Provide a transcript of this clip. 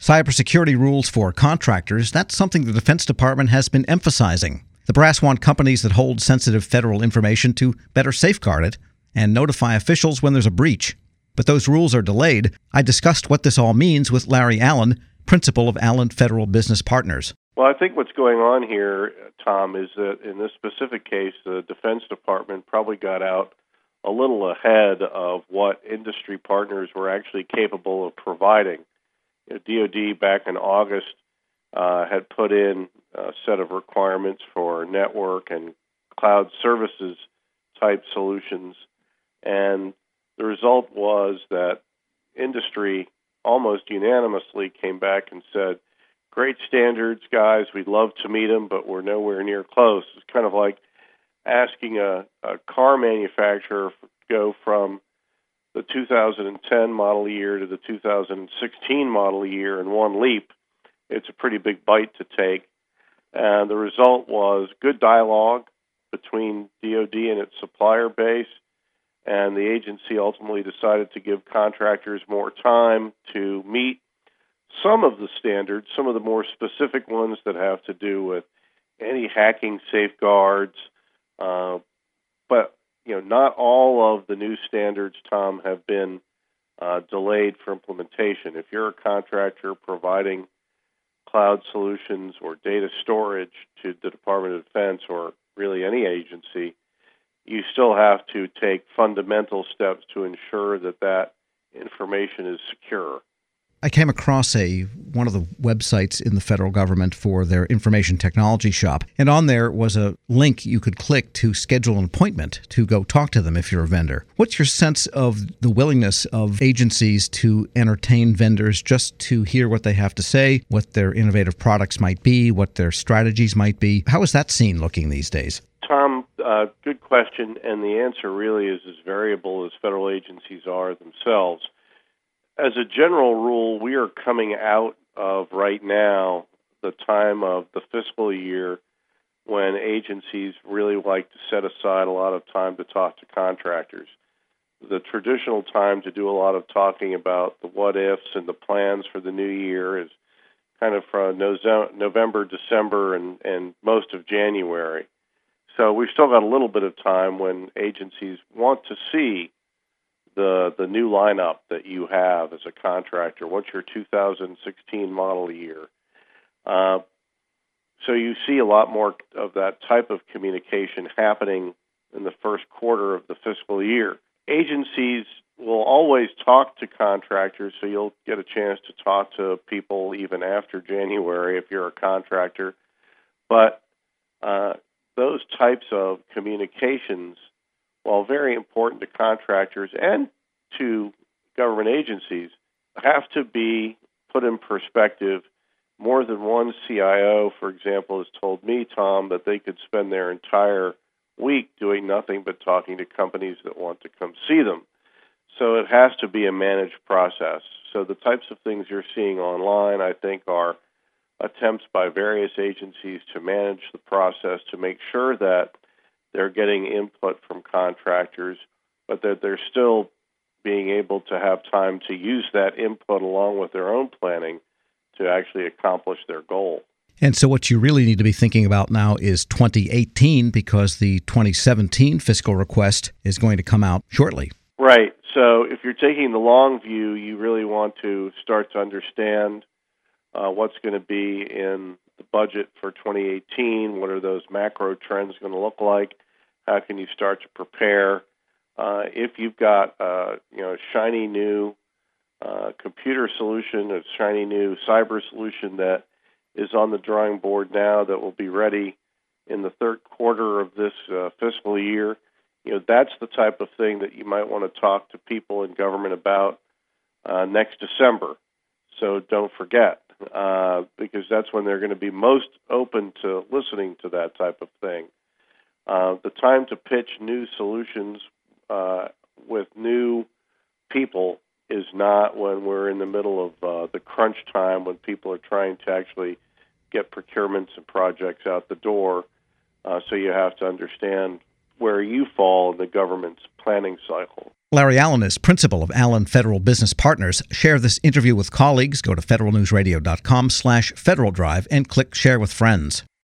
Cybersecurity rules for contractors, that's something the Defense Department has been emphasizing. The brass want companies that hold sensitive federal information to better safeguard it and notify officials when there's a breach. But those rules are delayed. I discussed what this all means with Larry Allen, principal of Allen Federal Business Partners. Well, I think what's going on here, Tom, is that in this specific case, the Defense Department probably got out a little ahead of what industry partners were actually capable of providing. DoD back in August had put in a set of requirements for network and cloud services type solutions, and the result was that industry almost unanimously came back and said, great standards, guys, we'd love to meet them, but we're nowhere near close. It's kind of like asking a car manufacturer to go from the 2010 model year to the 2016 model year in one leap. It's a pretty big bite to take. And the result was good dialogue between DoD and its supplier base, and the agency ultimately decided to give contractors more time to meet some of the standards, some of the more specific ones that have to do with anti-hacking safeguards, but not all of the new standards, Tom, have been delayed for implementation. If you're a contractor providing cloud solutions or data storage to the Department of Defense or really any agency, you still have to take fundamental steps to ensure that that information is secure. I came across one of the websites in the federal government for their information technology shop, and on there was a link you could click to schedule an appointment to go talk to them if you're a vendor. What's your sense of the willingness of agencies to entertain vendors just to hear what they have to say, what their innovative products might be, what their strategies might be? How is that scene looking these days? Tom, good question, and the answer really is as variable as federal agencies are themselves. As a general rule, we are coming out of right now the time of the fiscal year when agencies really like to set aside a lot of time to talk to contractors. The traditional time to do a lot of talking about the what-ifs and the plans for the new year is kind of from November, December, and most of January. So we've still got a little bit of time when agencies want to see the new lineup that you have as a contractor. What's your 2016 model year? So you see a lot more of that type of communication happening in the first quarter of the fiscal year. Agencies will always talk to contractors, so you'll get a chance to talk to people even after January if you're a contractor. But those types of communications, while very important to contractors and to government agencies, have to be put in perspective. More than one CIO, for example, has told me, Tom, that they could spend their entire week doing nothing but talking to companies that want to come see them. So it has to be a managed process. So the types of things you're seeing online, I think, are attempts by various agencies to manage the process to make sure that they're getting input from contractors, but that they're still being able to have time to use that input along with their own planning to actually accomplish their goal. And so what you really need to be thinking about now is 2018, because the 2017 fiscal request is going to come out shortly. Right. So if you're taking the long view, you really want to start to understand what's going to be in the budget for 2018. What are those macro trends going to look like? How can you start to prepare? If you've got a shiny new computer solution, a shiny new cyber solution that is on the drawing board now that will be ready in the third quarter of this fiscal year, that's the type of thing that you might want to talk to people in government about next December. So don't forget, because that's when they're going to be most open to listening to that type of thing. The time to pitch new solutions with new people is not when we're in the middle of the crunch time when people are trying to actually get procurements and projects out the door. So you have to understand where you fall in the government's planning cycle. Larry Allen is principal of Allen Federal Business Partners. Share this interview with colleagues. Go to federalnewsradio.com/Federal Drive and click Share with Friends.